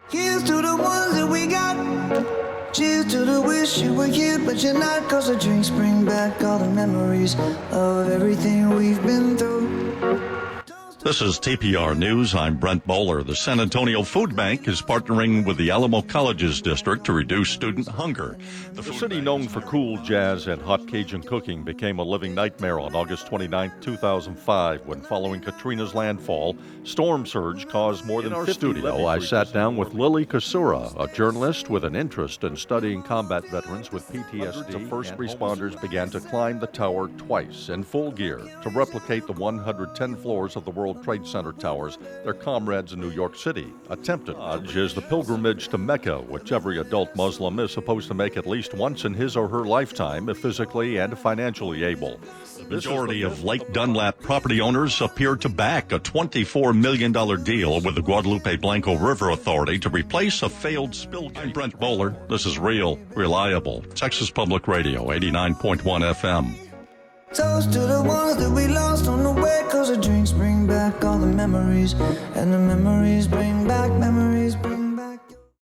Here's to the ones that we got. Cheers to the wish you were here, but you're not. 'Cause the drinks bring back all the memories of everything we've been through. This is TPR News. I'm Brent Bowler. The San Antonio Food Bank is partnering with the Alamo Colleges District to reduce student hunger. The city known for cool jazz and hot Cajun cooking became a living nightmare on August 29, 2005, when following Katrina's landfall, storm surge caused more than 50 studio, I sat down with Lily Kasura, a journalist with an interest in studying combat veterans with PTSD. The first responders began to climb the tower twice in full gear to replicate the 110 floors of the World Trade Center towers their comrades in New York City attempted. Hajj is the pilgrimage to Mecca, which every adult Muslim is supposed to make at least once in his or her lifetime if physically and financially able. The majority of Lake Dunlap property owners appear to back a $24 million deal with the Guadalupe Blanco River Authority to replace a failed spill. I'm Brent Bowler. This is real, reliable Texas Public Radio, 89.1 FM. Toast to the ones that we lost on the way. 'Cause the drinks bring back all the memories, and the memories bring back memories.